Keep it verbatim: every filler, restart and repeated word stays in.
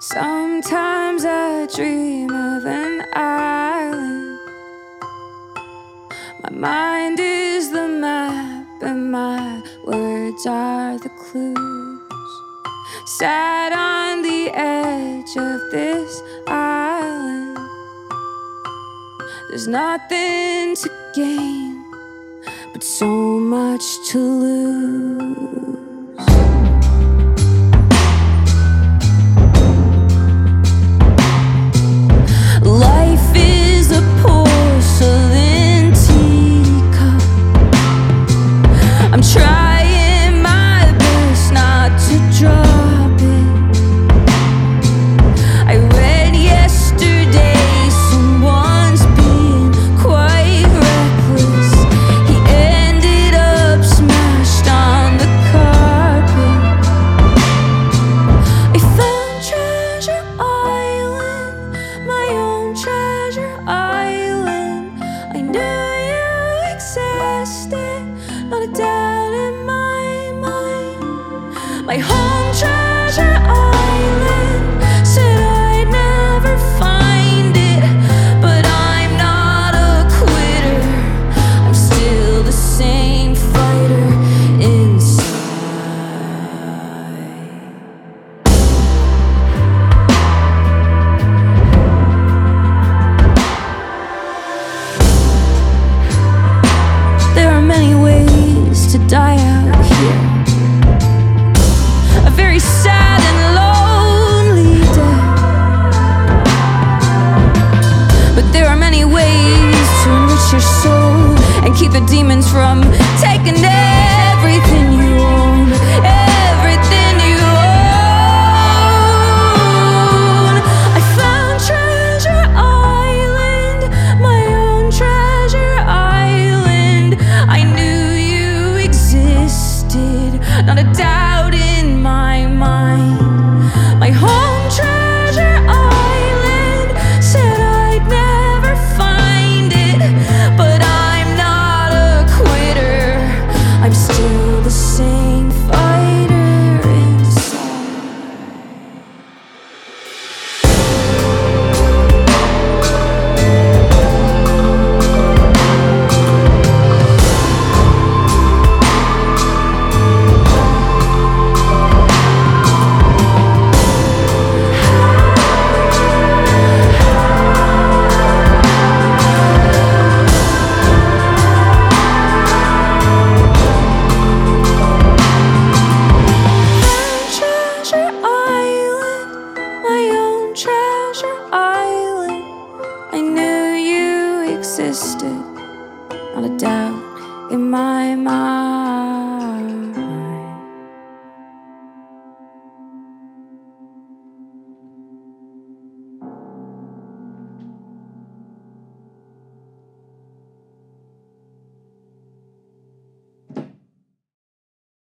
Sometimes I dream of an island. My mind is the map and my words are the clues. Sat on the edge of this island. There's nothing to gain, but so much to lose. Life is a porcelain teacup. I'm trying my best not to drop it. I read yesterday someone's being quite reckless. He ended up smashed on the carpet. I found Treasure Island, my own treasure island. I knew you existed, not a doubt in my mind. My home treasure island, said I'd never find it, but I'm not a quitter. I'm still the same fighter inside. There are many ways to die out here. A very sad and lonely death. But there are many ways to enrich your soul and keep the demons from taking everything you own. Everything you own. I found Treasure Island, my own treasure island. I knew you existed, not a doubt in my mind. My home treasure island, said I'd never find it, but I'm not a quitter. I'm still the same fighter inside. Treasure Island, my own treasure island. I knew you existed, not a doubt in my mind.